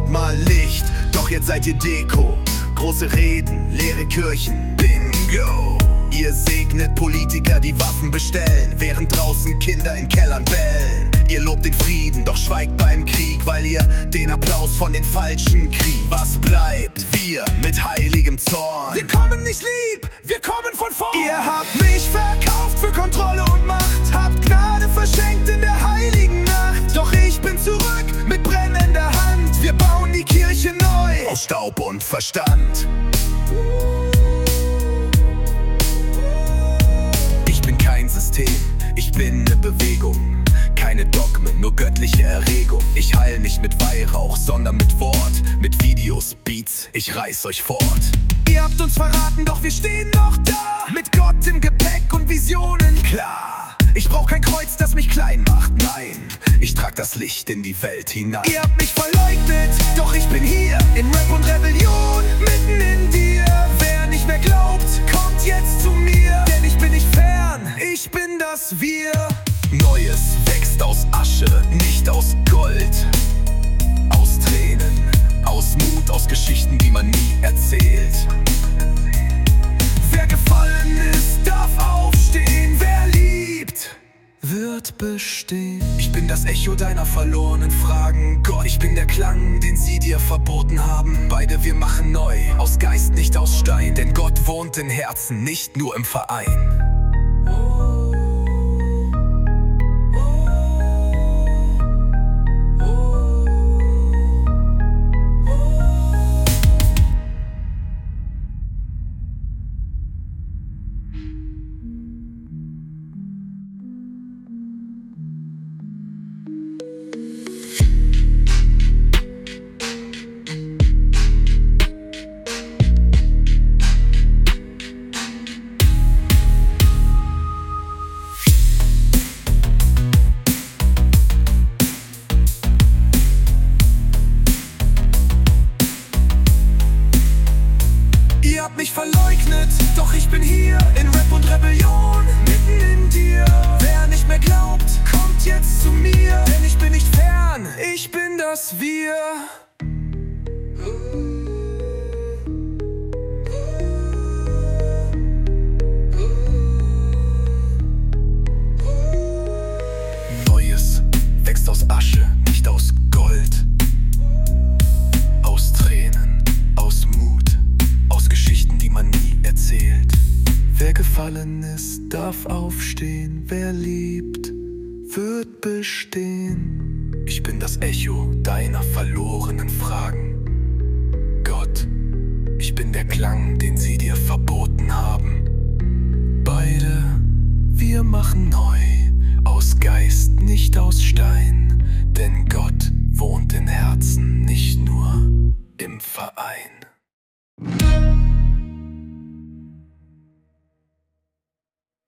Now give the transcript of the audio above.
mal Licht, doch jetzt seid ihr Deko. Große Reden, leere Kirchen, Bingo. Ihr segnet Politiker, die Waffen bestellen, während draußen Kinder in Kellern bellen. Ihr lobt den Frieden, doch schweigt beim Krieg, weil ihr den Applaus von den Falschen kriegt. Was bleibt? Wir mit heiligem Zorn. Wir kommen nicht lieb, wir kommen von vorn. Ihr habt mich verkauft für Kontrolle und Macht, habt Gnade verschenkt in der heiligen Nacht. Doch ich bin zurück mit brennender Hand. Wir bauen die Kirche neu aus Staub und Verstand. Ich bin kein System, ich bin ne Bewegung. Keine Dogmen, nur göttliche Erregung. Ich heil nicht mit Weihrauch, sondern mit Wort. Mit Videos, Beats, ich reiß euch fort. Ihr habt uns verraten, doch wir stehen noch da. Mit Gott im Gepäck und Visionen klar. Ich brauch kein Kreuz, das mich klein macht, nein. Ich trag das Licht in die Welt hinein. Ihr habt mich verleugnet, doch ich bin hier. In Rap und Rebellion, mitten in dir. Wer nicht mehr glaubt, kommt jetzt zu mir. Denn ich bin nicht fern, ich bin das Wir. Neues wächst aus Asche, nicht aus Gold. Aus Tränen, aus Mut, aus Geschichten, die man nie erzählt. Wer gefallen ist, darf aufstehen. Wer liebt, wird bestehen. Ich bin das Echo deiner verlorenen Fragen. Gott, ich bin der Klang, den sie dir verboten haben. Beide, wir machen neu, aus Geist, nicht aus Stein. Denn Gott wohnt in Herzen, nicht nur im Verein. Ihr habt mich verleugnet, doch ich bin hier. In Rap und Rebellion, mitten in dir. Wer nicht mehr glaubt, kommt jetzt zu mir. Denn ich bin nicht fern, ich bin das Wir. Neues wächst aus Asche, nicht aus Gold. Aus Tränen, aus Mut, aus Geschichten, die man nie erzählt. Wer gefallen ist, darf aufstehen. Wer liebt, wird bestehen. Ich bin das Echo deiner verlorenen Fragen. Gott, ich bin der Klang, den sie dir verboten haben. Beide, wir machen neu, aus Geist, nicht aus Stein. Denn Gott wohnt in Herzen, nicht nur im Verein.